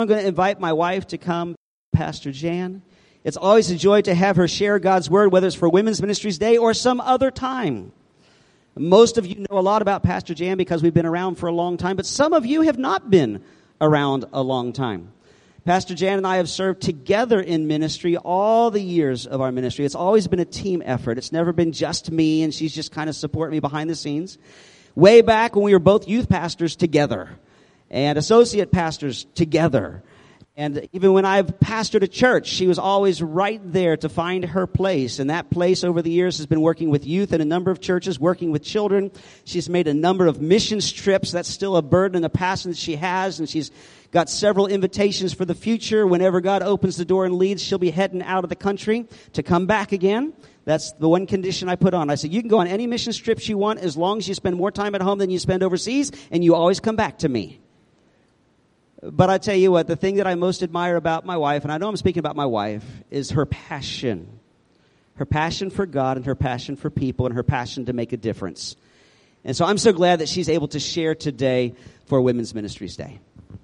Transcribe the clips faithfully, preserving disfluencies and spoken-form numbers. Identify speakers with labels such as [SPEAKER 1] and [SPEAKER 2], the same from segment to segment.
[SPEAKER 1] I'm going to invite my wife to come, Pastor Jan. It's always a joy to have her share God's Word, whether it's for Women's Ministries Day or some other time. Most of you know a lot about Pastor Jan because we've been around for a long time, but some of you have not been around a long time. Pastor Jan and I have served together in ministry all the years of our ministry. It's always been a team effort. It's never been just me, and she's just kind of supporting me behind the scenes. Way back when we were both youth pastors together and associate pastors together. And even when I've pastored a church, she was always right there to find her place. And that place over the years has been working with youth in a number of churches, working with children. She's made a number of missions trips. That's still a burden and a passion that she has. And she's got several invitations for the future. Whenever God opens the door and leads, she'll be heading out of the country to come back again. That's the one condition I put on. I said, you can go on any mission trips you want as long as you spend more time at home than you spend overseas, and you always come back to me. But I tell you what, the thing that I most admire about my wife, and I know I'm speaking about my wife, is her passion. Her passion for God and her passion for people and her passion to make a difference. And so I'm so glad that she's able to share today for Women's Ministries Day.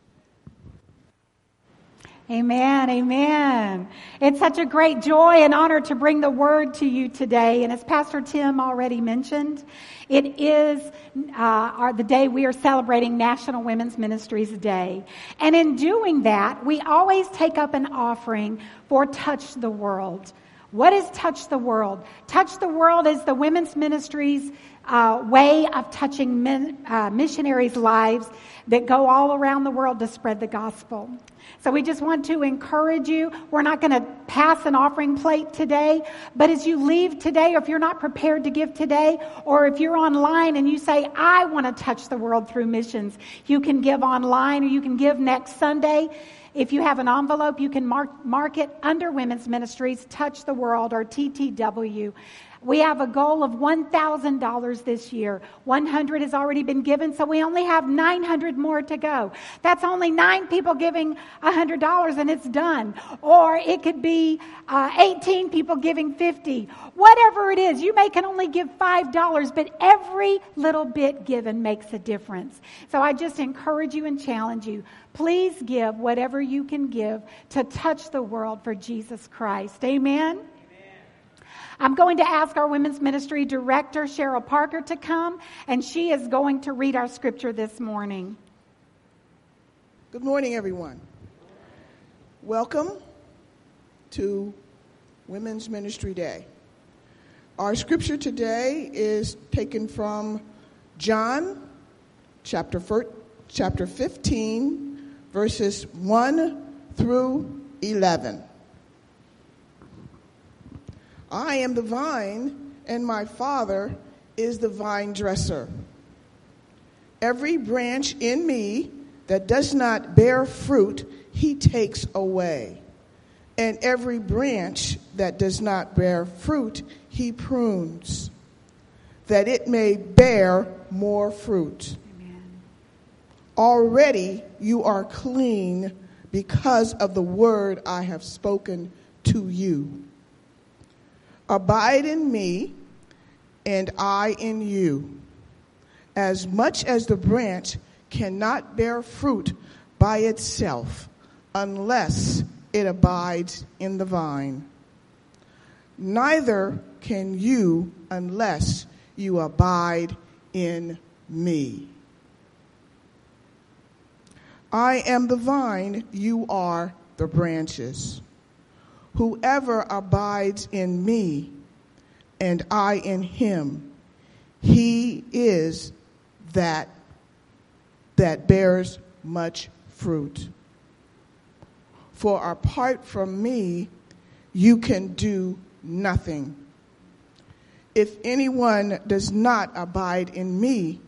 [SPEAKER 2] Amen, amen. It's such a great joy and honor to bring the word to you today. And as Pastor Tim already mentioned, it is uh, our, the day we are celebrating National Women's Ministries Day. And in doing that, we always take up an offering for Touch the World. What is Touch the World? Touch the World is the women's ministry's uh, way of touching men, uh, missionaries' lives that go all around the world to spread the gospel. So we just want to encourage you. We're not going to pass an offering plate today, but as you leave today, or if you're not prepared to give today, or if you're online and you say, I want to touch the world through missions, you can give online or you can give next Sunday. If you have an envelope, you can mark, mark it under Women's Ministries, Touch the World, or T T W. We have a goal of one thousand dollars this year. one hundred has already been given, so we only have nine hundred more to go. That's only nine people giving one hundred dollars and it's done. Or it could be uh, eighteen people giving fifty dollars. Whatever it is, you may can only give five dollars, but every little bit given makes a difference. So I just encourage you and challenge you. Please give whatever you can give to touch the world for Jesus Christ. Amen? I'm going to ask our Women's Ministry Director, Cheryl Parker, to come, and she is going to read our scripture this morning.
[SPEAKER 3] Good morning, everyone. Welcome to Women's Ministry Day. Our scripture today is taken from John chapter chapter fifteen, verses one through eleven. I am the vine, and my Father is the vine dresser. Every branch in me that does not bear fruit, he takes away. And every branch that does not bear fruit, he prunes, that it may bear more fruit. Amen. Already you are clean because of the word I have spoken to you. Abide in me, and I in you. As much as the branch cannot bear fruit by itself unless it abides in the vine, neither can you unless you abide in me. I am the vine, you are the branches. Whoever abides in me and I in him, he is that that bears much fruit. For apart from me, you can do nothing. If anyone does not abide in me,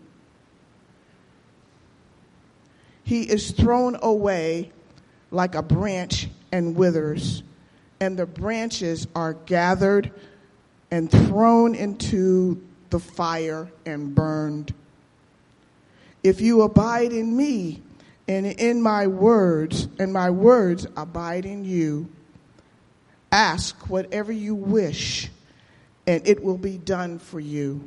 [SPEAKER 3] he is thrown away like a branch and withers. And the branches are gathered and thrown into the fire and burned. If you abide in me and in my words, and my words abide in you, ask whatever you wish, and it will be done for you.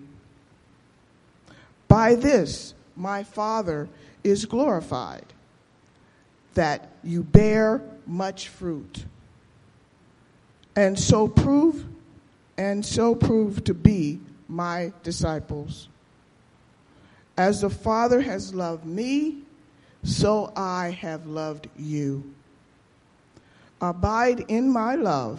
[SPEAKER 3] By this, my Father is glorified, that you bear much fruit, and so prove and so prove to be my disciples. As the Father has loved me, so I have loved you. Abide in my love.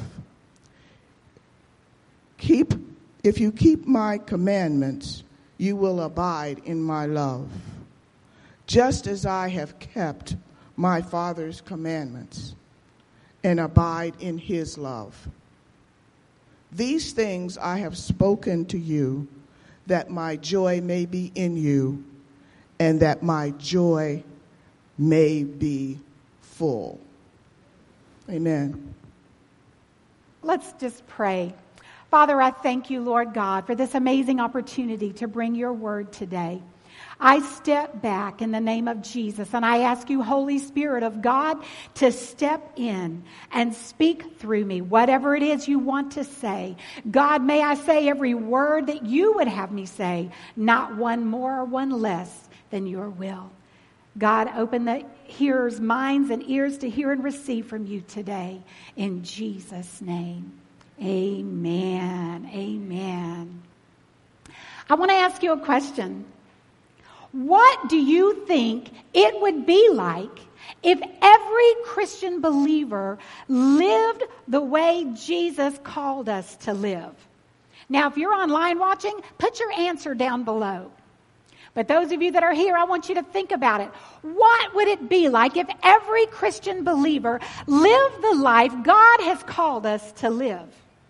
[SPEAKER 3] Keep, if you keep my commandments, you will abide in my love, just as I have kept my Father's commandments and abide in his love. These things I have spoken to you, that my joy may be in you, and that my joy may be full. Amen.
[SPEAKER 2] Let's just pray. Father, I thank you, Lord God, for this amazing opportunity to bring your word today. I step back in the name of Jesus, and I ask you, Holy Spirit of God, to step in and speak through me, whatever it is you want to say. God, may I say every word that you would have me say, not one more or one less than your will. God, open the hearers' minds and ears to hear and receive from you today. In Jesus' name, amen. Amen. I want to ask you a question. What do you think it would be like if every Christian believer lived the way Jesus called us to live? Now, if you're online watching, put your answer down below. But those of you that are here, I want you to think about it. What would it be like if every Christian believer lived the life God has called us to live?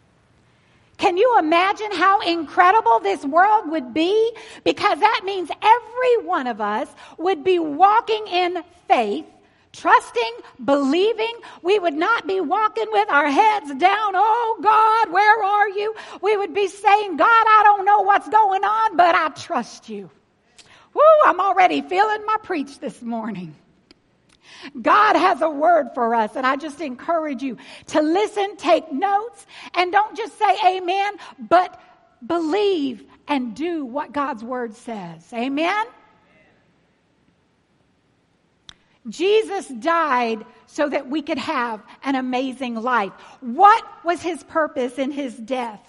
[SPEAKER 2] Can you imagine how incredible this world would be? Because that means every one of us would be walking in faith, trusting, believing. We would not be walking with our heads down. Oh, God, where are you? We would be saying, God, I don't know what's going on, but I trust you. Woo, I'm already feeling my preach this morning. God has a word for us, and I just encourage you to listen, take notes, and don't just say amen, but believe and do what God's word says. Amen? Jesus died so that we could have an amazing life. What was his purpose in his death?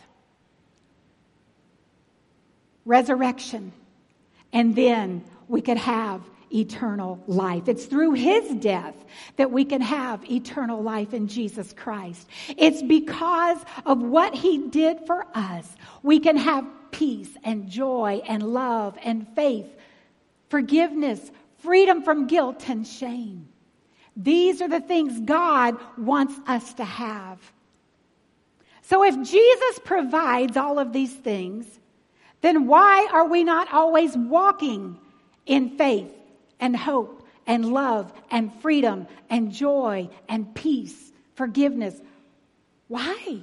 [SPEAKER 2] Resurrection. And then we could have eternal life. It's through his death that we can have eternal life in Jesus Christ. It's because of what he did for us. We can have peace and joy and love and faith, forgiveness, freedom from guilt and shame. These are the things God wants us to have. So if Jesus provides all of these things, then why are we not always walking in faith and hope and love and freedom and joy and peace, forgiveness? Why?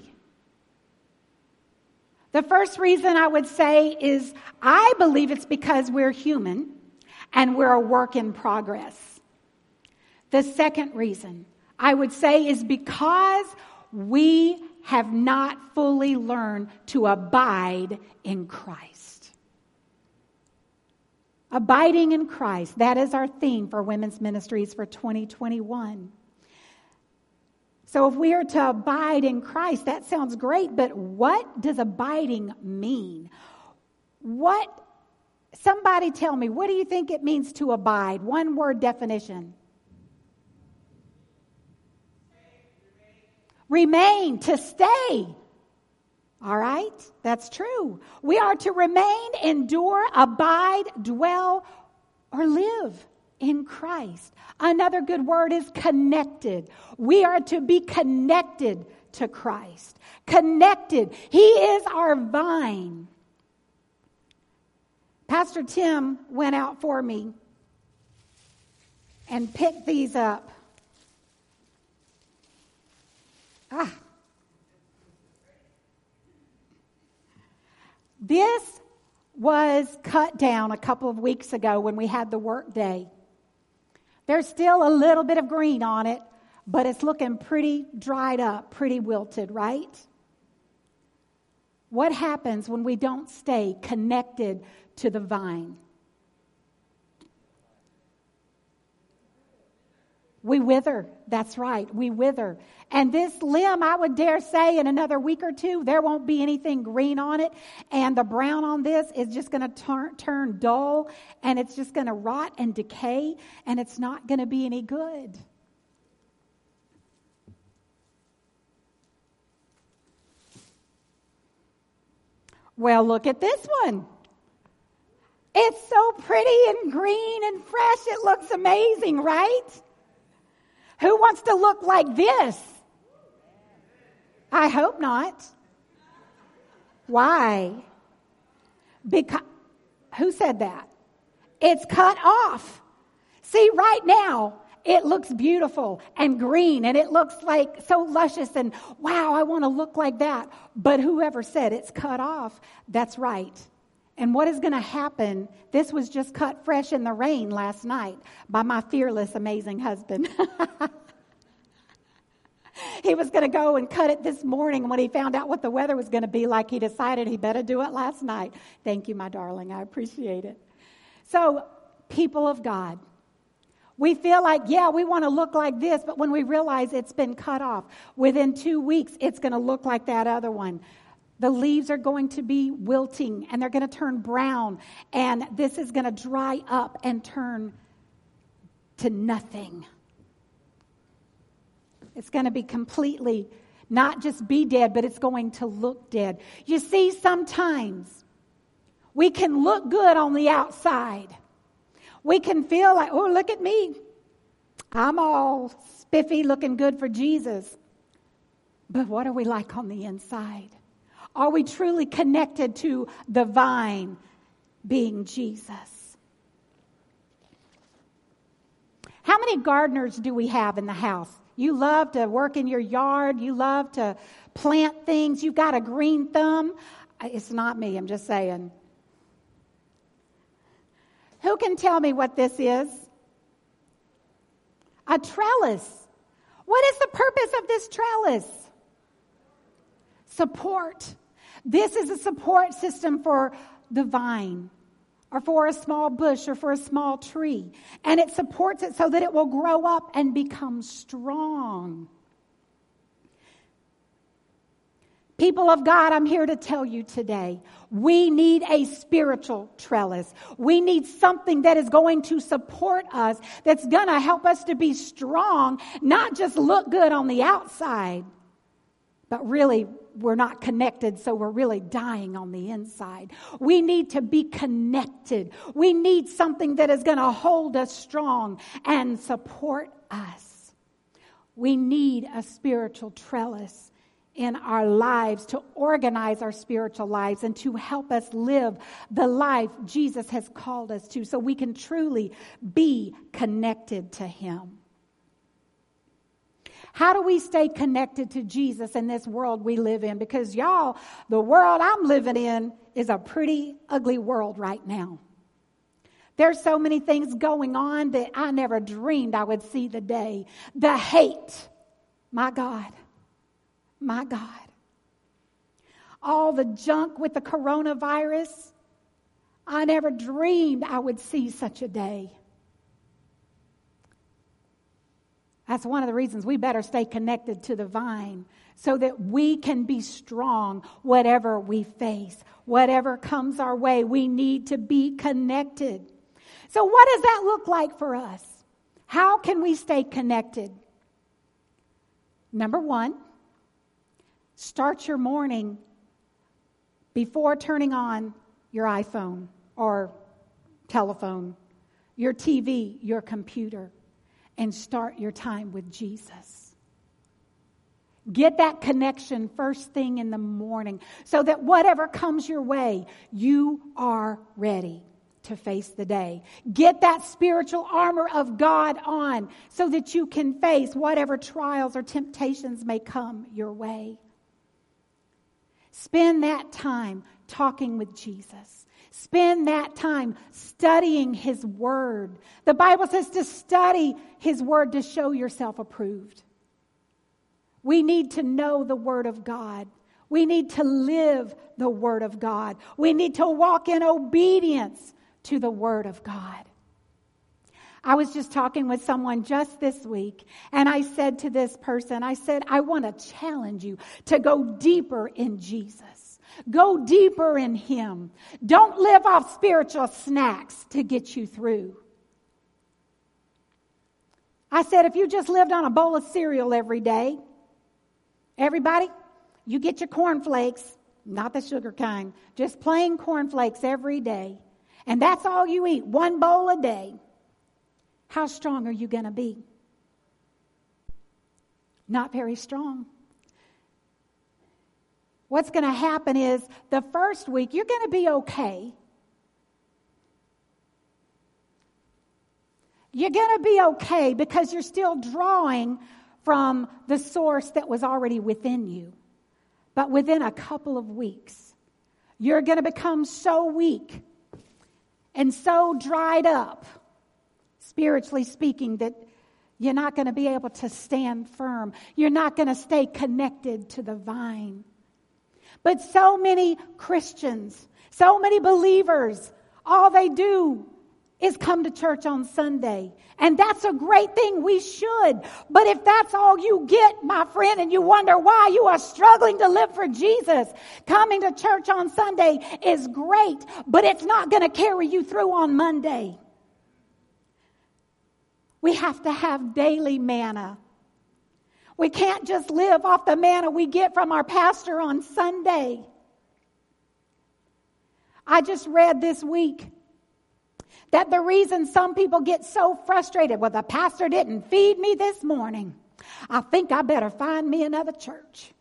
[SPEAKER 2] The first reason I would say is I believe it's because we're human and we're a work in progress. The second reason I would say is because we have not fully learned to abide in Christ. Abiding in Christ, that is our theme for Women's Ministries for twenty twenty-one. So if we are to abide in Christ, that sounds great, but what does abiding mean? What, somebody tell me, what do you think it means to abide? One word definition. Remain, to stay. All right, that's true. We are to remain, endure, abide, dwell, or live in Christ. Another good word is connected. We are to be connected to Christ. Connected. He is our vine. Pastor Tim went out for me and picked these up. Ah. This was cut down a couple of weeks ago when we had the work day. There's still a little bit of green on it, but it's looking pretty dried up, pretty wilted, right? What happens when we don't stay connected to the vine? We wither. That's right. We wither. And this limb, I would dare say, in another week or two, there won't be anything green on it. And the brown on this is just going to turn, turn dull. And it's just going to rot and decay. And it's not going to be any good. Well, look at this one. It's so pretty and green and fresh. It looks amazing, right? Who wants to look like this? I hope not. Why? Because, who said that? It's cut off. See, right now, it looks beautiful and green and it looks like so luscious and wow, I want to look like that. But whoever said it's cut off, that's right. And what is going to happen? This was just cut fresh in the rain last night by my fearless, amazing husband. He was going to go and cut it this morning. When he found out what the weather was going to be like, he decided he better do it last night. Thank you, my darling. I appreciate it. So, people of God, we feel like, yeah, we want to look like this, but when we realize it's been cut off, within two weeks, it's going to look like that other one. The leaves are going to be wilting, and they're going to turn brown, and this is going to dry up and turn to nothing. It's going to be completely, not just be dead, but it's going to look dead. You see, sometimes we can look good on the outside. We can feel like, oh, look at me. I'm all spiffy, looking good for Jesus. But what are we like on the inside? Are we truly connected to the vine being Jesus? How many gardeners do we have in the house? You love to work in your yard. You love to plant things. You've got a green thumb. It's not me, I'm just saying. Who can tell me what this is? A trellis. What is the purpose of this trellis? Support. This is a support system for the vine, or for a small bush, or for a small tree. And it supports it so that it will grow up and become strong. People of God, I'm here to tell you today, we need a spiritual trellis. We need something that is going to support us, that's going to help us to be strong, not just look good on the outside, but really we're not connected, so we're really dying on the inside. We need to be connected. We need something that is going to hold us strong and support us. We need a spiritual trellis in our lives to organize our spiritual lives and to help us live the life Jesus has called us to, so we can truly be connected to Him. How do we stay connected to Jesus in this world we live in? Because y'all, the world I'm living in is a pretty ugly world right now. There's so many things going on that I never dreamed I would see the day. The hate. My God. My God. All the junk with the coronavirus. I never dreamed I would see such a day. That's one of the reasons we better stay connected to the vine, so that we can be strong whatever we face, whatever comes our way. We need to be connected. So what does that look like for us? How can we stay connected? Number one, start your morning before turning on your iPhone or telephone, your T V, your computer, and start your time with Jesus. Get that connection first thing in the morning, so that whatever comes your way, you are ready to face the day. Get that spiritual armor of God on, so that you can face whatever trials or temptations may come your way. Spend that time talking with Jesus. Spend that time studying His Word. The Bible says to study His Word to show yourself approved. We need to know the Word of God. We need to live the Word of God. We need to walk in obedience to the Word of God. I was just talking with someone just this week, and I said to this person, I said, I want to challenge you to go deeper in Jesus. Go deeper in Him. Don't live off spiritual snacks to get you through. I said, if you just lived on a bowl of cereal every day, everybody, you get your cornflakes, not the sugar kind, just plain cornflakes every day, and that's all you eat, one bowl a day. How strong are you going to be? Not very strong. What's going to happen is the first week, you're going to be okay. You're going to be okay because you're still drawing from the source that was already within you. But within a couple of weeks, you're going to become so weak and so dried up, spiritually speaking, that you're not going to be able to stand firm. You're not going to stay connected to the vine. But so many Christians, so many believers, all they do is come to church on Sunday. And that's a great thing. We should. But if that's all you get, my friend, and you wonder why you are struggling to live for Jesus, coming to church on Sunday is great, but it's not going to carry you through on Monday. We have to have daily manna. We can't just live off the manna we get from our pastor on Sunday. I just read this week that the reason some people get so frustrated, well, the pastor didn't feed me this morning, I think I better find me another church.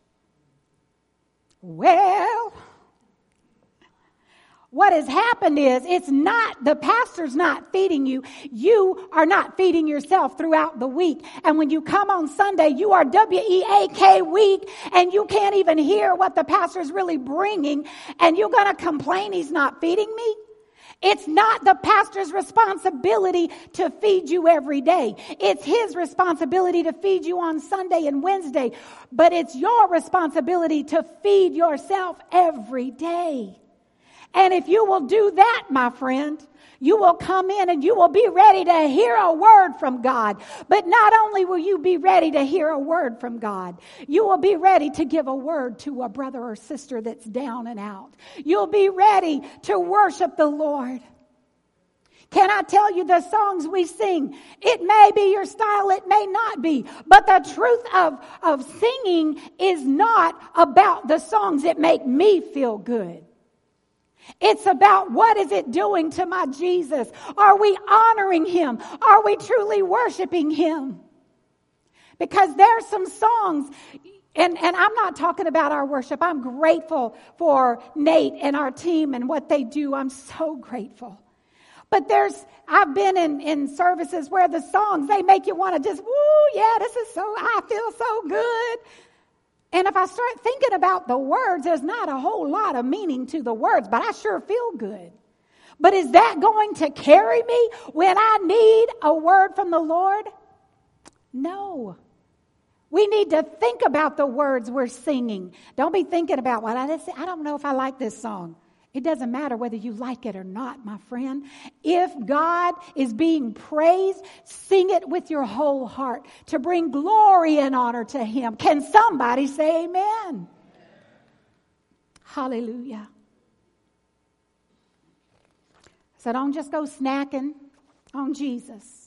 [SPEAKER 2] Well, what has happened is it's not, the pastor's not feeding you. You are not feeding yourself throughout the week. And when you come on Sunday, you are W E A K weak, and you can't even hear what the pastor's really bringing, and you're going to complain he's not feeding me? It's not the pastor's responsibility to feed you every day. It's his responsibility to feed you on Sunday and Wednesday. But it's your responsibility to feed yourself every day. And if you will do that, my friend, you will come in and you will be ready to hear a word from God. But not only will you be ready to hear a word from God, you will be ready to give a word to a brother or sister that's down and out. You'll be ready to worship the Lord. Can I tell you the songs we sing? It may be your style, it may not be. But the truth of, of singing is not about the songs that make me feel good. It's about what is it doing to my Jesus? Are we honoring Him? Are we truly worshiping Him? Because there's some songs, and, and I'm not talking about our worship. I'm grateful for Nate and our team and what they do. I'm so grateful. But there's, I've been in, in services where the songs, they make you want to just, woo, yeah, this is so, I feel so good. And if I start thinking about the words, there's not a whole lot of meaning to the words, but I sure feel good. But is that going to carry me when I need a word from the Lord? No. We need to think about the words we're singing. Don't be thinking about, well, I, I don't know if I like this song. It doesn't matter whether you like it or not, my friend. If God is being praised, sing it with your whole heart to bring glory and honor to Him. Can somebody say amen? Hallelujah. So don't just go snacking on Jesus.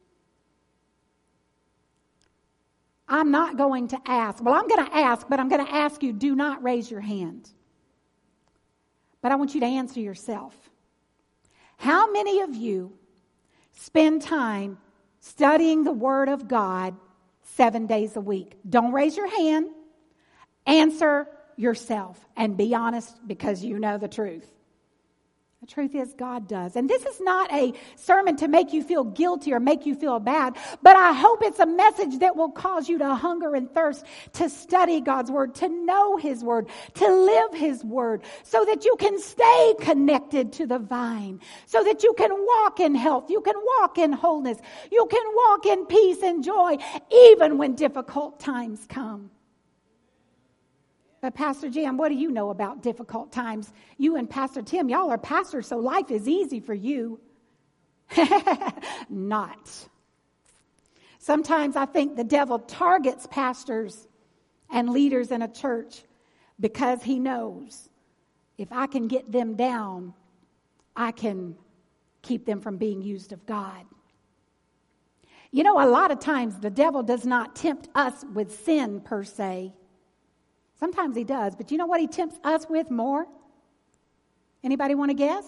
[SPEAKER 2] I'm not going to ask. Well, I'm going to ask, but I'm going to ask you, do not raise your hand. But I want you to answer yourself. How many of you spend time studying the Word of God seven days a week? Don't raise your hand. Answer yourself and be honest because you know the truth. The truth is God does. And this is not a sermon to make you feel guilty or make you feel bad, but I hope it's a message that will cause you to hunger and thirst to study God's Word, to know His Word, to live His Word, so that you can stay connected to the vine, so that you can walk in health, you can walk in wholeness, you can walk in peace and joy, even when difficult times come. But Pastor Jim, what do you know about difficult times? You and Pastor Tim, y'all are pastors, so life is easy for you. Not. Sometimes I think the devil targets pastors and leaders in a church because he knows if I can get them down, I can keep them from being used of God. You know, a lot of times the devil does not tempt us with sin per se. Sometimes he does, but you know what he tempts us with more? Anybody want to guess?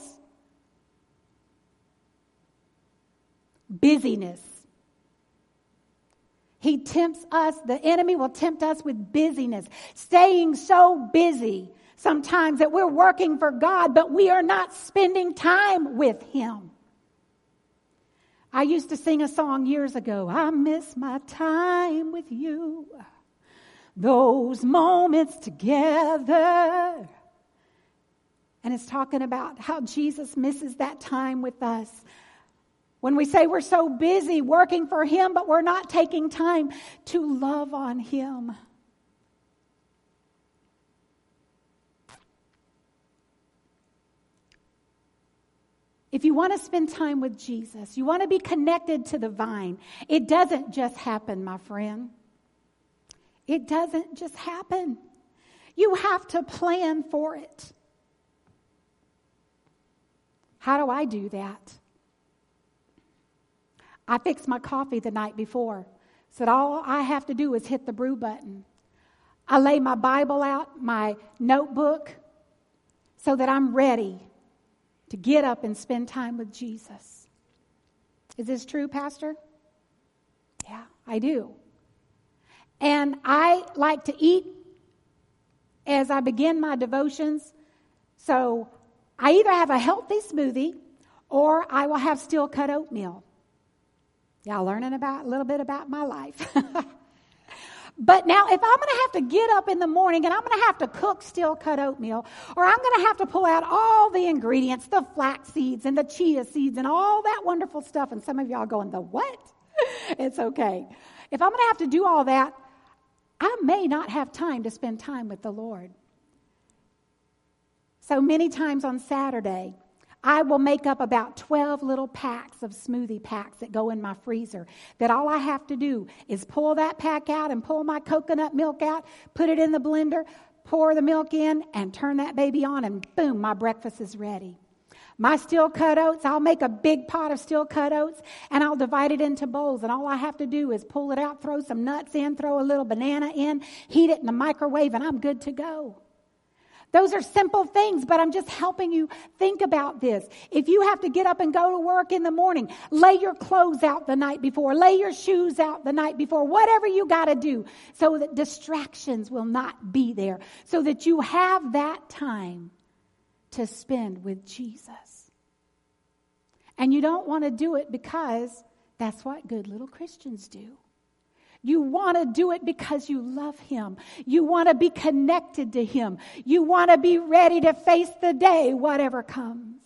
[SPEAKER 2] Busyness. He tempts us, the enemy will tempt us with busyness, staying so busy sometimes that we're working for God, but we are not spending time with Him. I used to sing a song years ago, I miss my time with you, those moments together. And it's talking about how Jesus misses that time with us. When we say we're so busy working for Him, but we're not taking time to love on Him. If you want to spend time with Jesus, you want to be connected to the vine, it doesn't just happen, my friend. It doesn't just happen. You have to plan for it. How do I do that? I fixed my coffee the night before. Said all I have to do is hit the brew button. I lay my Bible out, my notebook, so that I'm ready to get up and spend time with Jesus. Is this true, Pastor? Yeah, I do. And I like to eat as I begin my devotions. So I either have a healthy smoothie or I will have steel-cut oatmeal. Y'all learning about a little bit about my life. But now if I'm going to have to get up in the morning and I'm going to have to cook steel-cut oatmeal, or I'm going to have to pull out all the ingredients, the flax seeds and the chia seeds and all that wonderful stuff, and some of y'all going, the what? It's okay. If I'm going to have to do all that, I may not have time to spend time with the Lord. So many times on Saturday, I will make up about twelve little packs of smoothie packs that go in my freezer, that all I have to do is pull that pack out and pull my coconut milk out, put it in the blender, pour the milk in, and turn that baby on, and boom, my breakfast is ready. My steel-cut oats, I'll make a big pot of steel-cut oats, and I'll divide it into bowls, and all I have to do is pull it out, throw some nuts in, throw a little banana in, heat it in the microwave, and I'm good to go. Those are simple things, but I'm just helping you think about this. If you have to get up and go to work in the morning, lay your clothes out the night before, lay your shoes out the night before, whatever you got to do so that distractions will not be there, so that you have that time to spend with Jesus. And you don't want to do it because that's what good little Christians do. You want to do it because you love Him. You want to be connected to Him. You want to be ready to face the day, whatever comes.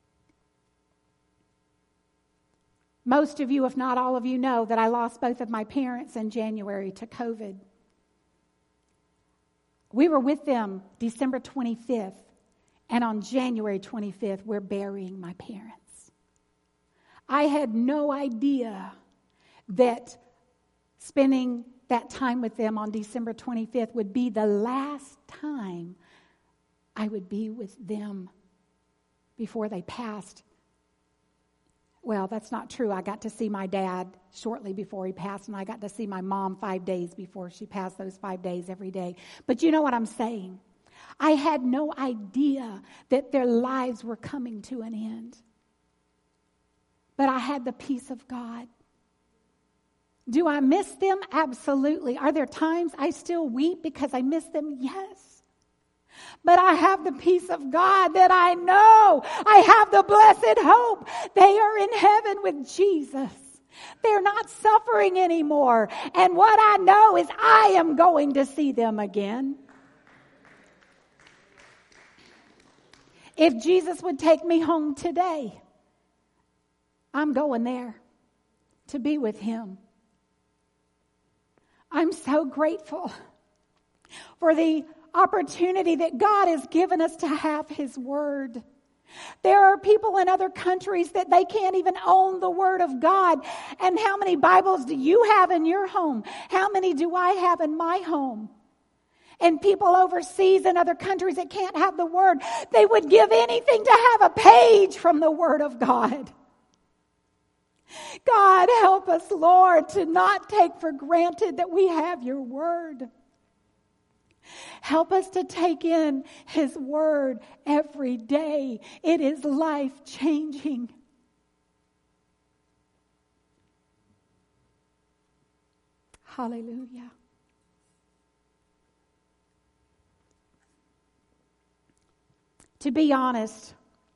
[SPEAKER 2] Most of you, if not all of you, know that I lost both of my parents in January to COVID. We were with them December twenty-fifth, and on January twenty-fifth, we're burying my parents. I had no idea that spending that time with them on December twenty-fifth would be the last time I would be with them before they passed. Well, that's not true. I got to see my dad shortly before he passed, and I got to see my mom five days before she passed, those five days every day. But you know what I'm saying? I had no idea that their lives were coming to an end. But I had the peace of God. Do I miss them? Absolutely. Are there times I still weep because I miss them? Yes. But I have the peace of God that I know. I have the blessed hope. They are in heaven with Jesus. They're not suffering anymore. And what I know is I am going to see them again. If Jesus would take me home today, I'm going there to be with Him. I'm so grateful for the opportunity that God has given us to have His Word. There are people in other countries that they can't even own the Word of God. And how many Bibles do you have in your home? How many do I have in my home? And people overseas in other countries that can't have the Word, they would give anything to have a page from the Word of God. God, help us, Lord, to not take for granted that we have your Word. Help us to take in His Word every day. It is life-changing. Hallelujah. To be honest,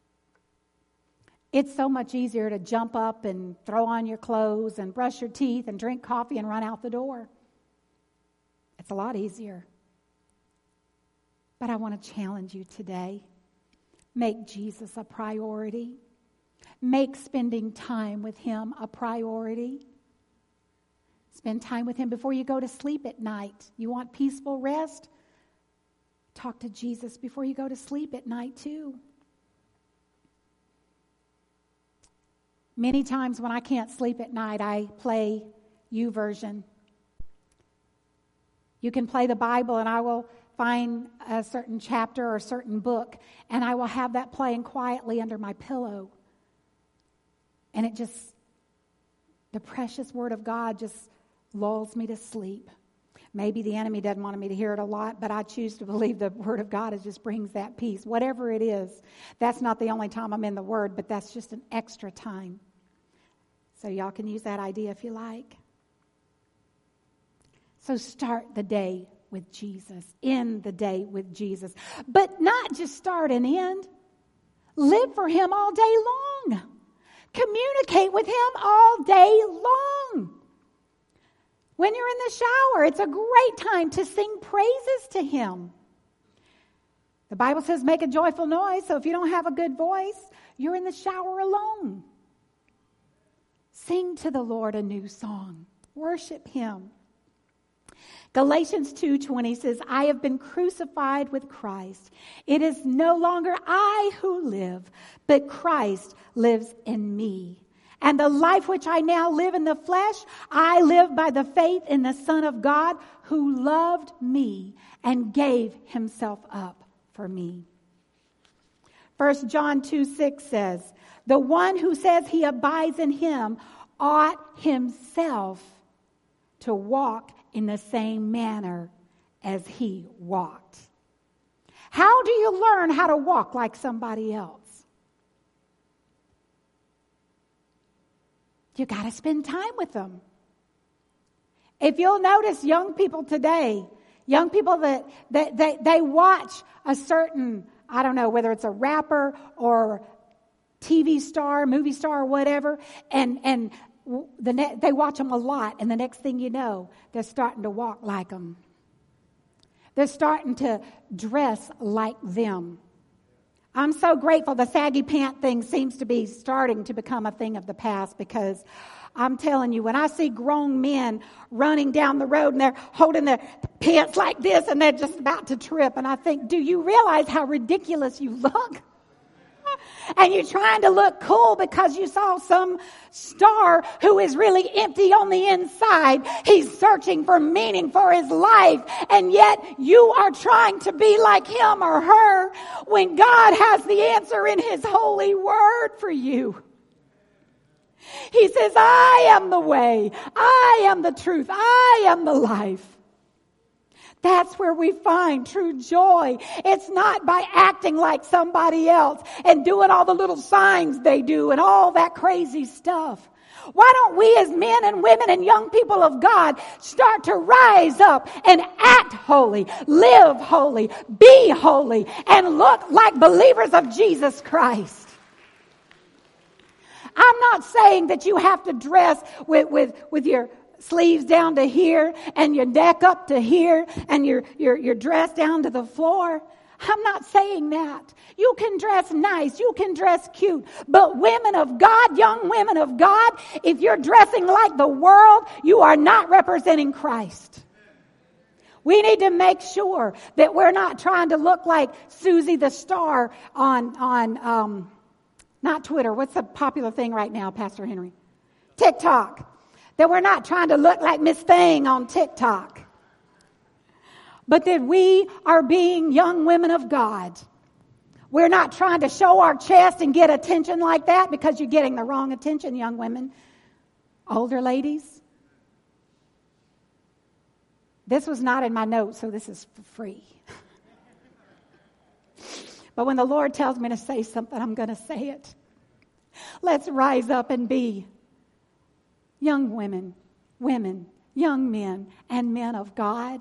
[SPEAKER 2] it's so much easier to jump up and throw on your clothes and brush your teeth and drink coffee and run out the door. It's a lot easier. But I want to challenge you today. Make Jesus a priority. Make spending time with Him a priority. Spend time with Him before you go to sleep at night. You want peaceful rest? Talk to Jesus before you go to sleep at night too. Many times when I can't sleep at night, I play YouVersion. You can play the Bible and I will find a certain chapter or a certain book, and I will have that playing quietly under my pillow. And it just, the precious Word of God just lulls me to sleep. Maybe the enemy doesn't want me to hear it a lot, but I choose to believe the Word of God is just brings that peace. Whatever it is, that's not the only time I'm in the Word, but that's just an extra time. So y'all can use that idea if you like. So start the day with Jesus, end the day with Jesus. But not just start and end. Live for Him all day long. Communicate with Him all day long. When you're in the shower, it's a great time to sing praises to Him. The Bible says make a joyful noise, so if you don't have a good voice, you're in the shower alone. Sing to the Lord a new song. Worship Him. Galatians two twenty says, I have been crucified with Christ. It is no longer I who live, but Christ lives in me. And the life which I now live in the flesh, I live by the faith in the Son of God who loved me and gave Himself up for me. First John two six says, the one who says he abides in Him ought himself to walk in the same manner as He walked. How do you learn how to walk like somebody else? You got to spend time with them. If you'll notice young people today, young people that, that they, they watch a certain, I don't know, whether it's a rapper or T V star, movie star, or whatever, and, and the ne- they watch them a lot, and the next thing you know, they're starting to walk like them. They're starting to dress like them. I'm so grateful the saggy pant thing seems to be starting to become a thing of the past, because I'm telling you, when I see grown men running down the road and they're holding their pants like this and they're just about to trip, and I think, do you realize how ridiculous you look? And you're trying to look cool because you saw some star who is really empty on the inside. He's searching for meaning for his life, and yet you are trying to be like him or her when God has the answer in His holy word for you. He says, I am the way, I am the truth, I am the life. That's where we find true joy. It's not by acting like somebody else and doing all the little signs they do and all that crazy stuff. Why don't we as men and women and young people of God start to rise up and act holy, live holy, be holy, and look like believers of Jesus Christ? I'm not saying that you have to dress with, with, with your sleeves down to here and your neck up to here and your, your, your dress down to the floor. I'm not saying that. You can dress nice. You can dress cute. But women of God, young women of God, if you're dressing like the world, you are not representing Christ. We need to make sure that we're not trying to look like Susie the Star on, on um, not Twitter. What's the popular thing right now, Pastor Henry? TikTok. That we're not trying to look like Miss Thing on TikTok. But that we are being young women of God. We're not trying to show our chest and get attention like that, because you're getting the wrong attention, young women. Older ladies. This was not in my notes, so this is for free. But when the Lord tells me to say something, I'm going to say it. Let's rise up and be young women, women, young men, and men of God.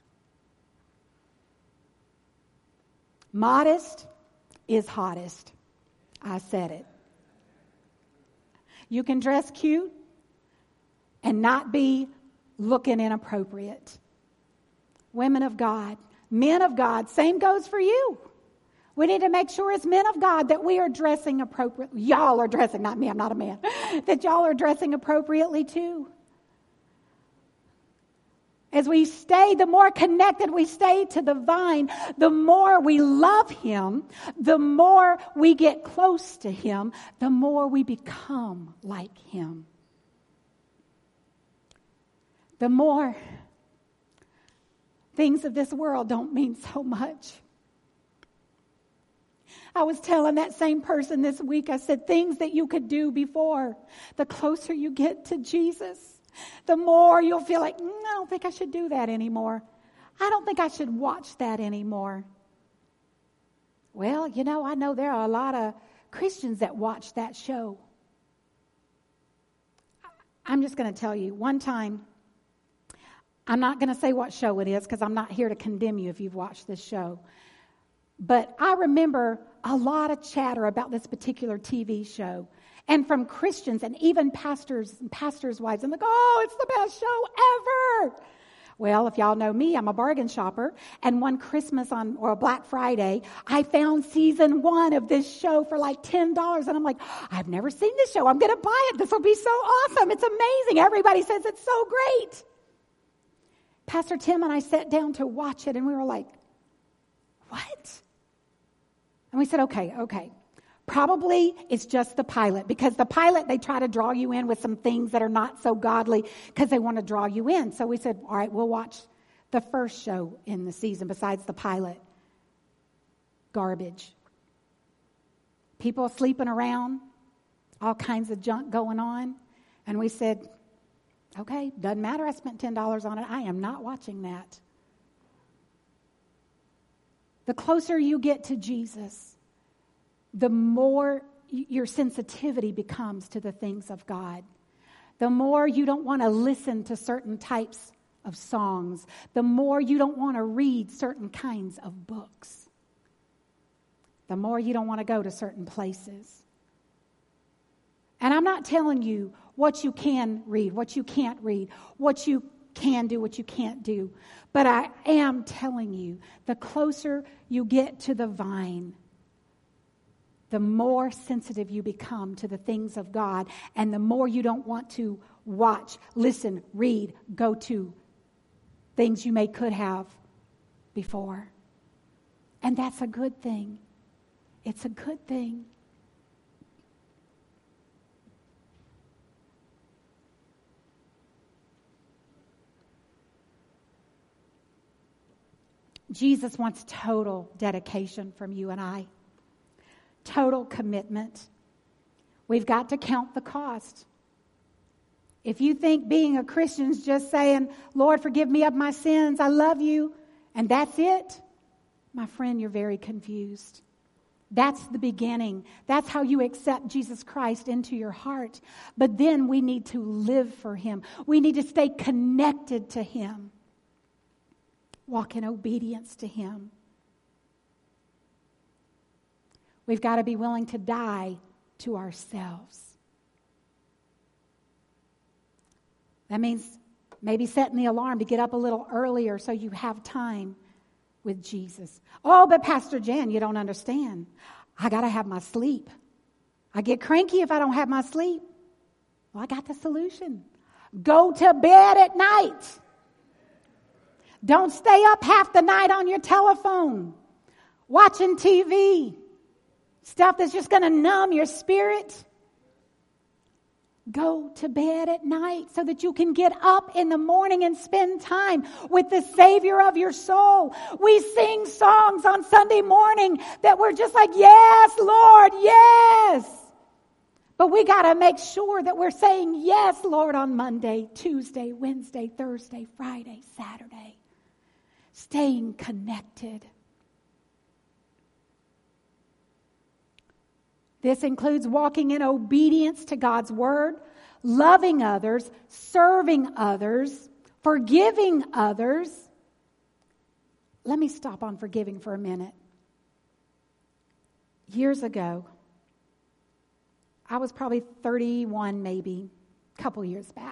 [SPEAKER 2] Modest is hottest. I said it. You can dress cute and not be looking inappropriate. Women of God, men of God, same goes for you. We need to make sure as men of God that we are dressing appropriately. Y'all are dressing, not me, I'm not a man. That y'all are dressing appropriately too. As we stay, the more connected we stay to the vine, the more we love him, the more we get close to him, the more we become like him. The more things of this world don't mean so much. I was telling that same person this week, I said, things that you could do before, the closer you get to Jesus, the more you'll feel like, mm, I don't think I should do that anymore. I don't think I should watch that anymore. Well, you know, I know there are a lot of Christians that watch that show. I'm just going to tell you, one time, I'm not going to say what show it is because I'm not here to condemn you if you've watched this show. But I remember a lot of chatter about this particular T V show. And from Christians and even pastors and pastors' wives. I'm like, oh, it's the best show ever. Well, if y'all know me, I'm a bargain shopper. And one Christmas on or Black Friday, I found season one of this show for like ten dollars. And I'm like, I've never seen this show. I'm going to buy it. This will be so awesome. It's amazing. Everybody says it's so great. Pastor Tim and I sat down to watch it, and we were like, what? And we said, okay, okay. Probably it's just the pilot, because the pilot, they try to draw you in with some things that are not so godly because they want to draw you in. So we said, all right, we'll watch the first show in the season besides the pilot. Garbage. People sleeping around, all kinds of junk going on. And we said, okay, doesn't matter. I spent ten dollars on it. I am not watching that. The closer you get to Jesus, the more your sensitivity becomes to the things of God. The more you don't want to listen to certain types of songs. The more you don't want to read certain kinds of books. The more you don't want to go to certain places. And I'm not telling you what you can read, what you can't read, what you can do, what you can't do. But I am telling you, the closer you get to the vine, the more sensitive you become to the things of God, and the more you don't want to watch, listen, read, go to things you may could have before. And that's a good thing. It's a good thing. Jesus wants total dedication from you and I. Total commitment. We've got to count the cost. If you think being a Christian is just saying, Lord, forgive me of my sins, I love you, and that's it, my friend, you're very confused. That's the beginning. That's how you accept Jesus Christ into your heart. But then we need to live for him. We need to stay connected to him. Walk in obedience to him. We've got to be willing to die to ourselves. That means maybe setting the alarm to get up a little earlier so you have time with Jesus. Oh, but Pastor Jan, you don't understand. I got to have my sleep. I get cranky if I don't have my sleep. Well, I got the solution. Go to bed at night. Don't stay up half the night on your telephone, watching T V, stuff that's just going to numb your spirit. Go to bed at night so that you can get up in the morning and spend time with the Savior of your soul. We sing songs on Sunday morning that we're just like, yes, Lord, yes. But we got to make sure that we're saying, yes, Lord, on Monday, Tuesday, Wednesday, Thursday, Friday, Saturday. Staying connected. This includes walking in obedience to God's word, loving others, serving others, forgiving others. Let me stop on forgiving for a minute. Years ago, I was probably thirty-one maybe, a couple years back.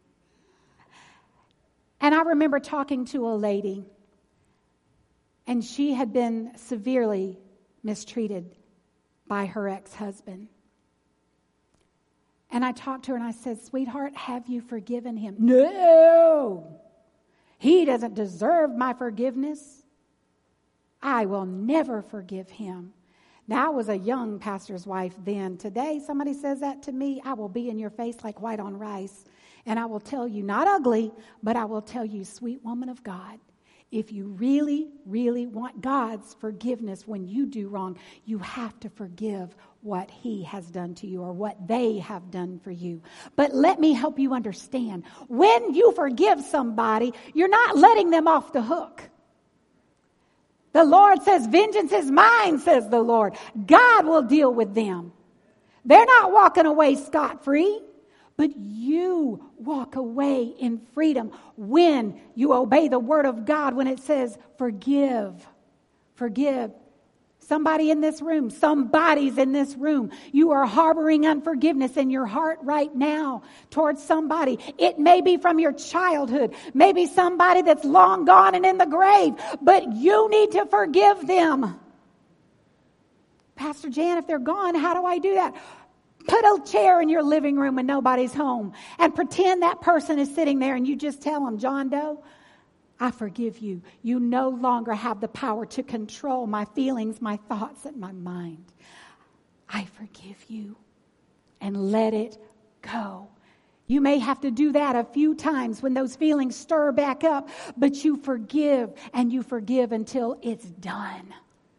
[SPEAKER 2] And I remember talking to a lady, and she had been severely mistreated by her ex-husband. And I talked to her and I said, sweetheart, have you forgiven him? No, he doesn't deserve my forgiveness. I will never forgive him. Now, I was a young pastor's wife then. Today, somebody says that to me, I will be in your face like white on rice. And I will tell you, not ugly, but I will tell you, sweet woman of God, if you really, really want God's forgiveness when you do wrong, you have to forgive what he has done to you or what they have done for you. But let me help you understand. When you forgive somebody, you're not letting them off the hook. The Lord says, vengeance is mine, says the Lord. God will deal with them. They're not walking away scot-free. But you walk away in freedom when you obey the word of God, when it says, forgive, forgive. Somebody in this room, somebody's in this room. You are harboring unforgiveness in your heart right now towards somebody. It may be from your childhood, maybe somebody that's long gone and in the grave, but you need to forgive them. Pastor Jan, if they're gone, how do I do that? Put a chair in your living room when nobody's home and pretend that person is sitting there and you just tell them, John Doe, I forgive you. You no longer have the power to control my feelings, my thoughts, and my mind. I forgive you, and let it go. You may have to do that a few times when those feelings stir back up, but you forgive and you forgive until it's done.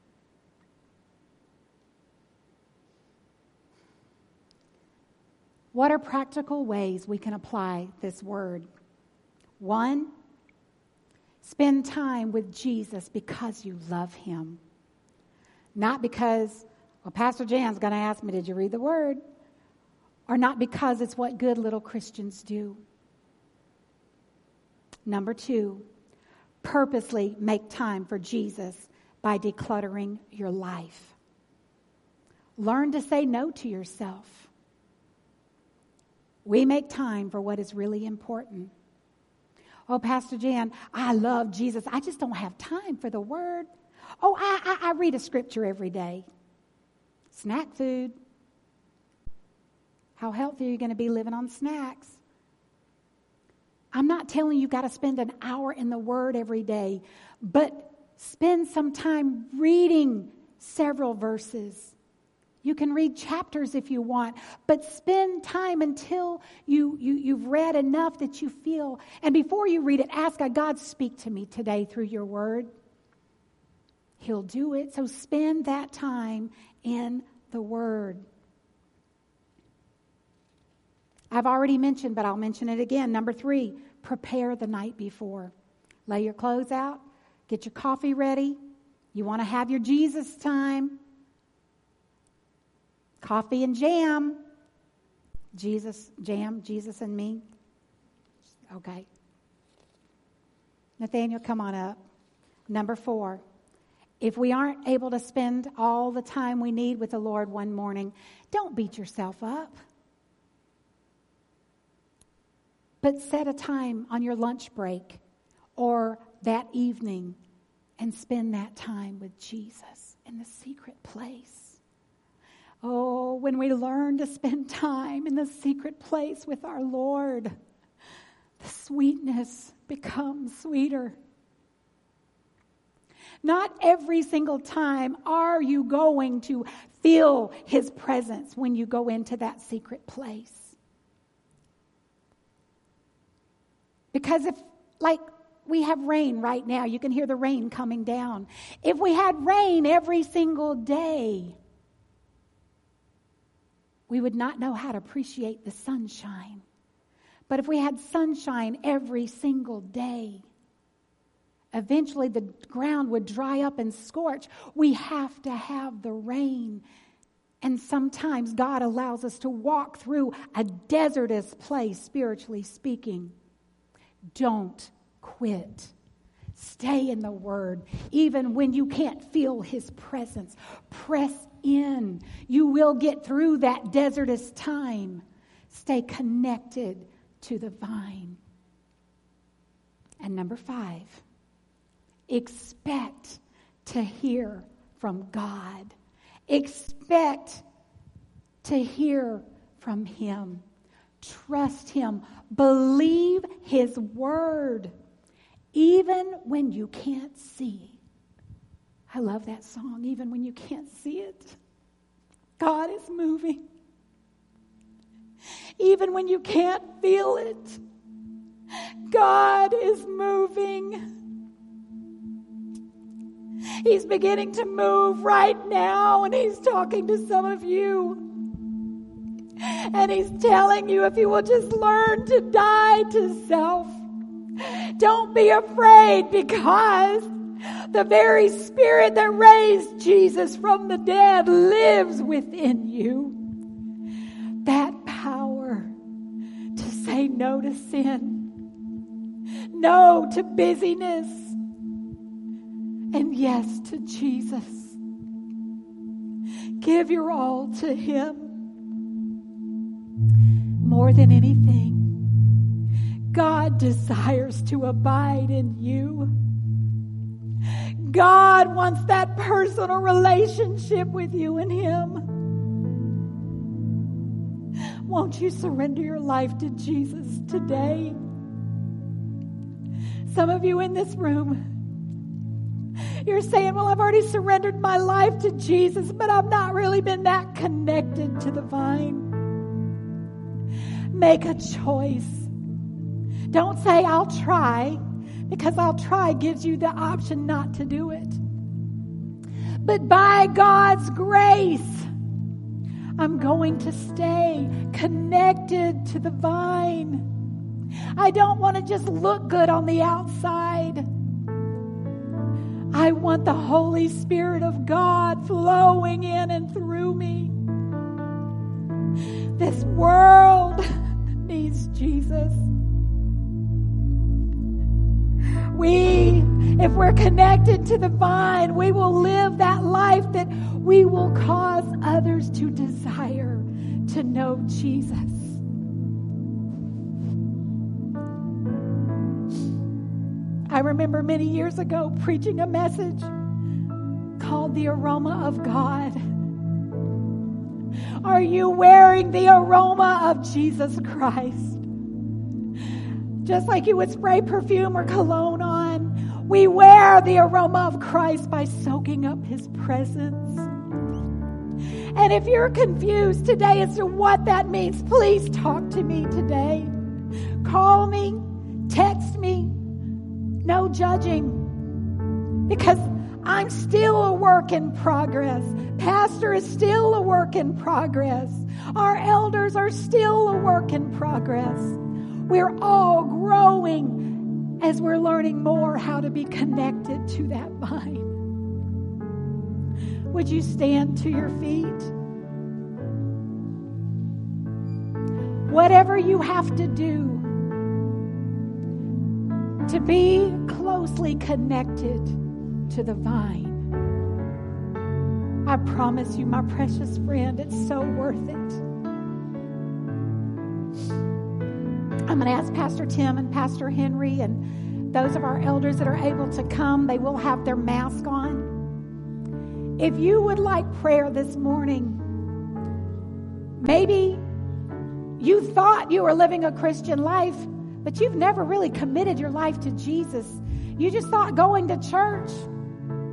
[SPEAKER 2] What are practical ways we can apply this word? One, spend time with Jesus because you love him. Not because, well, Pastor Jan's going to ask me, did you read the word? Or not because it's what good little Christians do. Number two, purposely make time for Jesus by decluttering your life. Learn to say no to yourself. We make time for what is really important. Oh, Pastor Jan, I love Jesus. I just don't have time for the word. Oh, I, I, I read a scripture every day. Snack food. How healthy are you going to be living on snacks? I'm not telling you you've got to spend an hour in the word every day, but spend some time reading several verses. You can read chapters if you want, but spend time until you, you, you've read enough that you feel. And before you read it, ask God, God, speak to me today through your word. He'll do it. So spend that time in the word. I've already mentioned, but I'll mention it again. Number three, prepare the night before. Lay your clothes out. Get your coffee ready. You want to have your Jesus time. Coffee and jam. Jesus, jam, Jesus and me. Okay. Nathaniel, come on up. Number four. If we aren't able to spend all the time we need with the Lord one morning, don't beat yourself up. But set a time on your lunch break or that evening and spend that time with Jesus in the secret place. Oh, when we learn to spend time in the secret place with our Lord, the sweetness becomes sweeter. Not every single time are you going to feel his presence when you go into that secret place. Because if, like, we have rain right now, you can hear the rain coming down. If we had rain every single day, we would not know how to appreciate the sunshine. But if we had sunshine every single day, eventually the ground would dry up and scorch. We have to have the rain. And sometimes God allows us to walk through a desertous place, spiritually speaking. Don't quit. Stay in the Word. Even when you can't feel his presence, press in. You will get through that desertous time. Stay connected to the vine. And number five, expect to hear from God. Expect to hear from him. Trust him. Believe his word, even when you can't see. I love that song, even when you can't see it. God is moving. Even when you can't feel it, God is moving. He's beginning to move right now, and he's talking to some of you. And he's telling you, if you will just learn to die to self, don't be afraid, because the very Spirit that raised Jesus from the dead lives within you. That power to say no to sin, no to busyness, and yes to Jesus. Give your all to him. More than anything, God desires to abide in you. God wants that personal relationship with you and him. Won't you surrender your life to Jesus today? Some of you in this room, you're saying, well, I've already surrendered my life to Jesus, but I've not really been that connected to the vine. Make a choice. Don't say, I'll try, because I'll try gives you the option not to do it. But by God's grace, I'm going to stay connected to the vine. I don't want to just look good on the outside. I want the Holy Spirit of God flowing in and through me. This world needs Jesus. We, if we're connected to the vine, we will live that life that we will cause others to desire to know Jesus. I remember many years ago preaching a message called The Aroma of God. Are you wearing the aroma of Jesus Christ? Just like you would spray perfume or cologne on, we wear the aroma of Christ by soaking up his presence. And if you're confused today as to what that means, please talk to me today. Call me, text me, no judging, because I'm still a work in progress. Pastor is still a work in progress. Our elders are still a work in progress. We're all growing as we're learning more how to be connected to that vine. Would you stand to your feet? Whatever you have to do to be closely connected to the vine, I promise you, my precious friend, it's so worth it. I'm going to ask Pastor Tim and Pastor Henry and those of our elders that are able to come, they will have their mask on. If you would like prayer this morning, maybe you thought you were living a Christian life, but you've never really committed your life to Jesus. You just thought going to church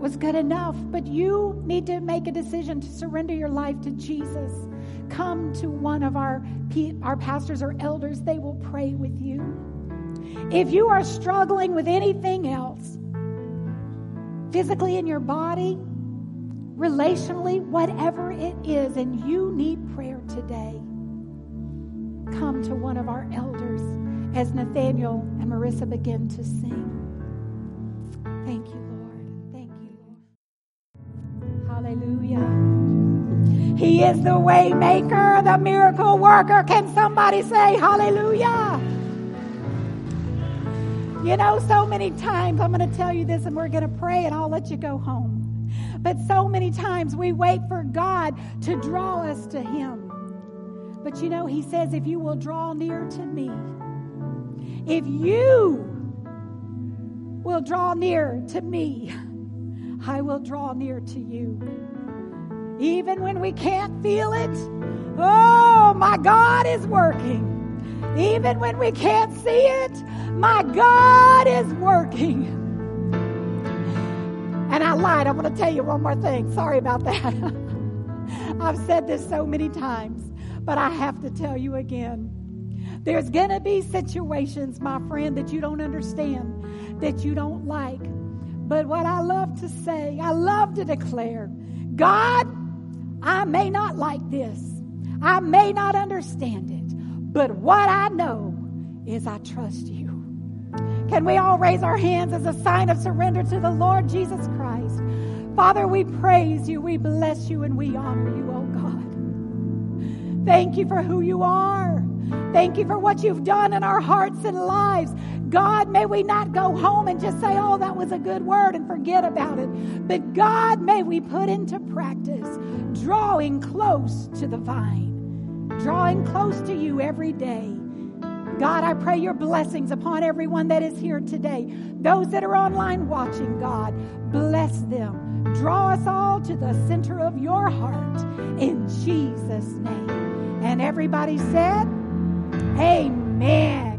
[SPEAKER 2] was good enough, but you need to make a decision to surrender your life to Jesus. Come to one of our, our pastors or elders. They will pray with you. If you are struggling with anything else, physically in your body, relationally, whatever it is, and you need prayer today, come to one of our elders as Nathaniel and Marissa begin to sing. Thank you, Lord. Thank you, Lord. Hallelujah. He is the way maker, the miracle worker. Can somebody say hallelujah? You know, so many times, I'm going to tell you this and we're going to pray and I'll let you go home. But so many times we wait for God to draw us to Him. But you know, He says, if you will draw near to me, if you will draw near to me, I will draw near to you. Even when we can't feel it, oh, my God is working. Even when we can't see it, my God is working. And I lied. I'm going to tell you one more thing. Sorry about that. I've said this so many times, but I have to tell you again. There's going to be situations, my friend, that you don't understand, that you don't like. But what I love to say, I love to declare, God, I may not like this. I may not understand it. But what I know is I trust you. Can we all raise our hands as a sign of surrender to the Lord Jesus Christ? Father, we praise you, we bless you, and we honor you, oh God. Thank you for who you are. Thank you for what you've done in our hearts and lives. God, may we not go home and just say, oh, that was a good word and forget about it. But God, may we put into practice drawing close to the vine. Drawing close to you every day. God, I pray your blessings upon everyone that is here today. Those that are online watching, God, bless them. Draw us all to the center of your heart in Jesus' name. And everybody said, amen.